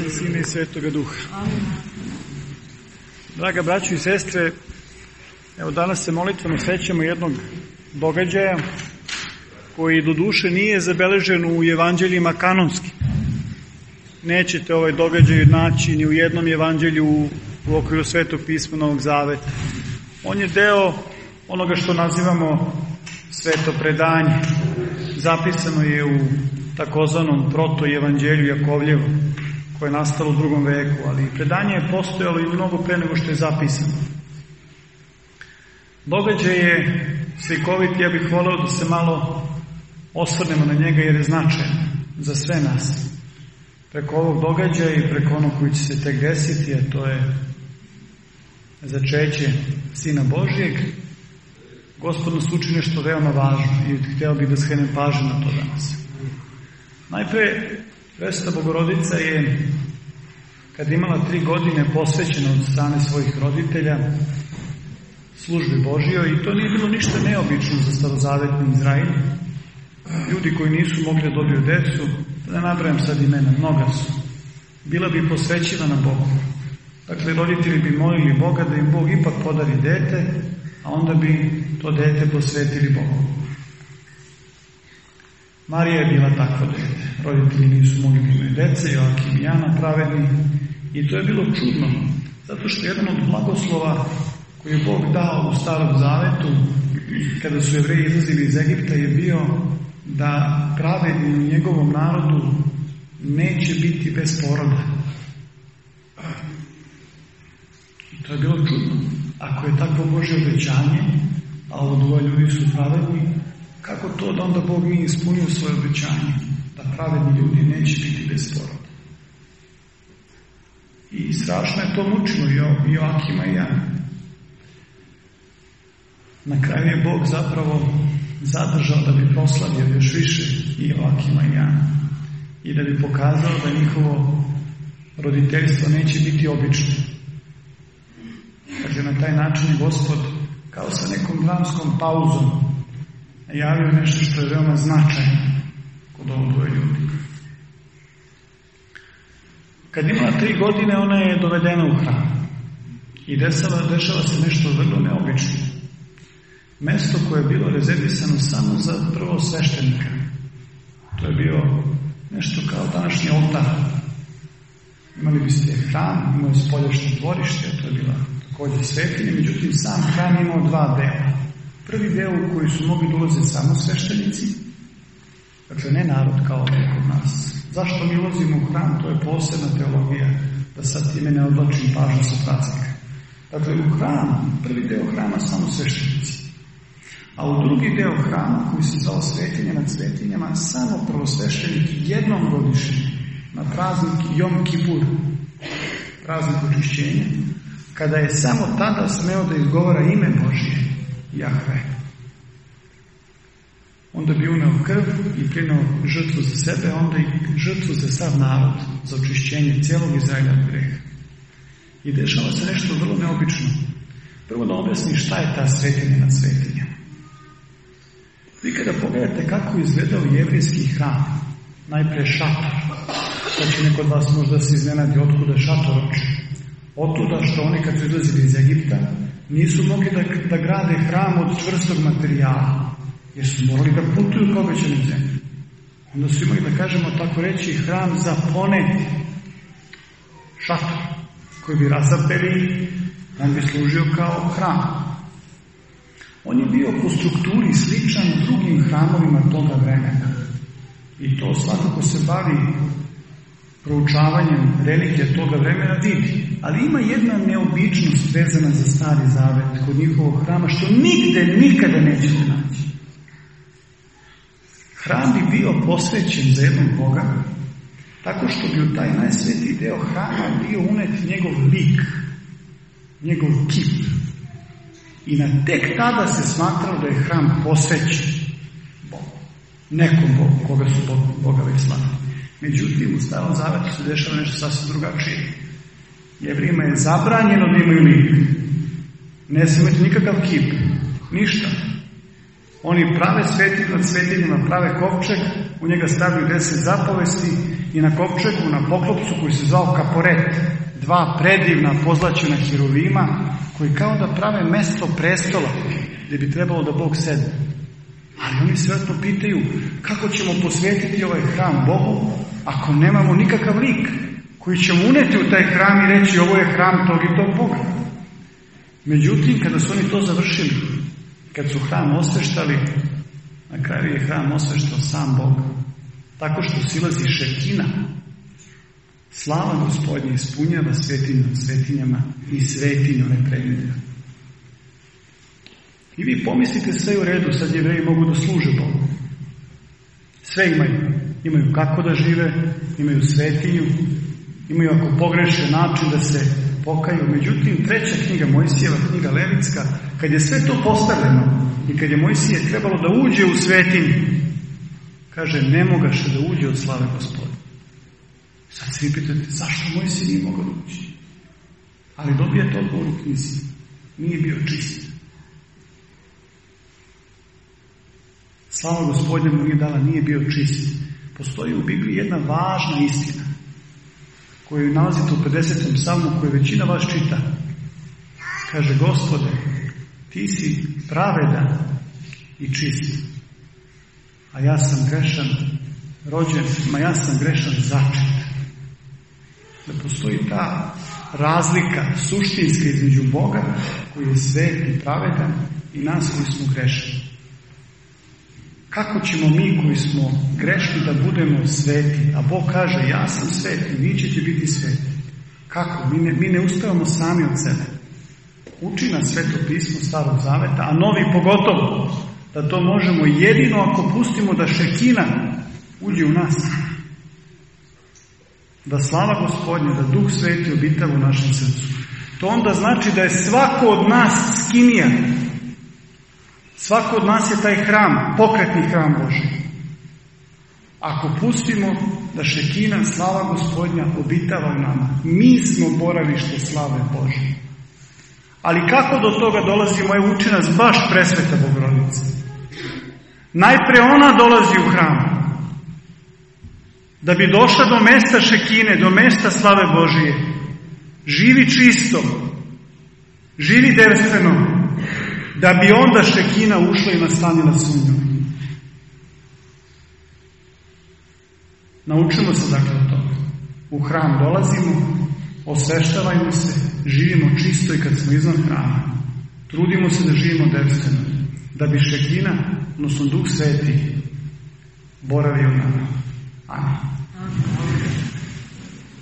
i Sina i Svetoga Duha. Draga braćo i sestre, evo danas se molitveno sećamo jednog događaja koji do duše nije zabeležen u evanđeljima kanonski. Nećete ovaj događaj naći ni u jednom evanđelju u okviru Svetog pisma Novog Zaveta. On je deo onoga što nazivamo sveto predanje. Zapisano je u takozvanom protoevanđelju Jakovljevu, koje je nastalo u 2. veku, ali predanje je postojalo i mnogo pre nego što je zapisano. Događaj je slikovit, ja bih voleo da se malo osvrnemo na njega jer je značajan za sve nas. Preko ovog događaja i preko onog koji će se tek desiti, a to je začeće Sina Božijeg, Gospod nas uči nešto veoma važno i hteo bih da skrenem pažnju na to danas. Najpre, Presveta Bogorodica je, kad imala 3 godine, posvećena od strane svojih roditelja službi Božijoj, i to nije bilo ništa neobično za starozavetni Izrael. Ljudi koji nisu mogli da dobiju decu, da ne nabrajam sad imena, mnoga su, bila bi posvećivana Bogu. Dakle, roditelji bi molili Boga da im Bog ipak podari dete, a onda bi to dete posvetili Bogu. Marija je bila takva dete. Roditelji nisu mogli da imaju dece, Joakim i Jana pravedni, i to je bilo čudno, zato što jedan od blagoslova koji je Bog dao u Starom Zavetu, kada su Jevreji izlazili iz Egipta, je bio da pravedni u njegovom narodu neće biti bez poroda. I to je bilo čudno. Ako je takvo Božje obećanje, a ovo 2 ljudi su pravedni, kako to da onda Bog nije ispunio svoje obećanje, da pravedni ljudi neće biti bez poroda? I strašno je to mučilo Joakima i Jana. Na kraju je Bog zapravo zadržao da bi proslavio još više i Joakima i Jana i da bi pokazao da njihovo roditeljstvo neće biti obično. Dakle, na taj način je Gospod kao sa nekom dramskom pauzom najavio nešto što je veoma značajno kod ovog 2 ljudi. Kad imala 3 godine, ona je dovedena u hram i dešava se nešto vrlo neobično. Mesto koje je bilo rezervisano samo za prvosveštenika. To je bio nešto kao današnji oltar. Imali biste hram, imao je spoljašnje dvorište, to je bila također svetinja, međutim sam hram imao 2 dela. Prvi deo u koji su mogli da ulaze samo sveštenici, dakle ne narod kao ovdje kod nas. Zašto mi ulazimo u hram? To je posebna teologija, da sad time ne odločim pažnju sa praznika. Dakle, u hram, prvi deo hrama samo sveštenici. A u drugi deo hrama, koji se zvao svetinja nad svetinjama, samo prvosveštenik jednom godišnje, na praznik Jom Kipur, praznik očišćenja, kada je samo tada smeo da izgovara ime Božije, Jahve. Onda bi uneo krv i prineo žrtvu za sebe, onda i žrtvu za sav narod, za očišćenje cijelog Izraelja od greha. I dešava se nešto vrlo neobično. Prvo da objasni šta je ta svetinja nad svetinja. Vi kada pogledate kako je izgledao jevrijski hram, najpre šator, pa će neko od vas možda se iznenadi otkuda šator oči. Otuda što oni kad su izlazili iz Egipta nisu mogli da grade hram od čvrstog materijala, jer su morali da putuju ka obećanoj zemlji. Onda su imali, da kažemo tako reći, hram za poneti, šator, koji bi razapeli, on bi služio kao hram. On je bio po strukturi sličan drugim hramovima toga vremena. I to svako ko se bavi proučavanjem religije toga vremena vidi. Ali ima jedna neobičnost vezana za Stari Zavet kod njihovog hrama, što nigde, nikada nećete naći. Hram bi bio posvećen za jednog Boga, tako što bi u taj najsvetiji deo hrama bio unet njegov lik, njegov kip. I na tek tada se smatralo da je hram posvećen Bogu. Nekom Bogu, koga su Boga već slavili. Međutim, u Starom Zavetu se dešava nešto sasvim drugačije. Jevrijima je zabranjeno da imaju lik. Ne smije imati nikakav kip. Ništa. Oni prave svetinju nad svetinjima, prave kovčeg, u njega stavljaju 10 zapovesti i na kovčegu, na poklopcu koji se zvao kaporet, 2 predivna pozlaćena hiruvima koji kao da prave mesto prestola gdje bi trebalo da Bog sedne. Ali oni se vjerojatno pitaju kako ćemo posvetiti ovaj hram Bogu ako nemamo nikakav lik koji ćemo uneti u taj hram i reći ovo je hram tog i tog Boga. Međutim, kada su oni to završili, kad su hram osveštali, na kraju je hram osveštao sam Bog. Tako što silazi šekina, slava Gospodnja ispunjava svetinju nad svetinjama i svetinju ne predmeta. I vi pomislite sve u redu, sad Jevreji mogu da služe Bogu. Sve imaju. Imaju kako da žive, imaju svetinju, imaju ako pogreše način da se pokaju. Međutim, 3. knjiga Mojsijeva, knjiga Levitska, kad je sve to postavljeno i kad je Mojsije trebalo da uđe u svetinju, kaže, ne mogaše da uđe od slave Gospoda. Sad svi pitate, zašto Mojsije nije mogao da uđe? Ali dobijete odgovor u knjizi. Nije bio čist. Slava Gospodnja mu nije dala, nije bio čist. Postoji u Bibliji jedna važna istina koju nalazite u 50. psalmu, koju većina vas čita. Kaže, Gospode, ti si pravedan i čist, a ja sam grešan rođen, ja sam grešan začet. Da postoji ta razlika suštinska između Boga koji je svet i pravedan i nas koji smo grešni. Kako ćemo mi koji smo grešni da budemo sveti? A Bog kaže, ja sam sveti, vi ćete biti sveti. Kako? Mi ne uspevamo sami od sebe. Uči nas Sveto pismo Starog Zaveta, a Novi pogotovo, da to možemo jedino ako pustimo da šekina uđe u nas. Da slava Gospodnja, da Duh Sveti obitava u našem srcu. To onda znači da je svako od nas skinija. Svako od nas je taj hram, pokretni hram Božji. Ako pustimo da šekina, slava Gospodnja, obitava u nama, mi smo boravište slave Božje. Ali kako do toga dolazi, moja uči nas baš presveta Bogorodica. Najpre ona dolazi u hram. Da bi došla do mesta šekine, do mesta slave Božije. Živi čisto, živi devstveno, da bi onda šekina ušla i nastanila se u njoj. Naučimo se dakle od toga. U hram dolazimo, osveštavajmo se, živimo čisto i kad smo izvan hrama. Trudimo se da živimo devstveno, da bi šekina, odnosno Duh Sveti, boravio u nama. Amen.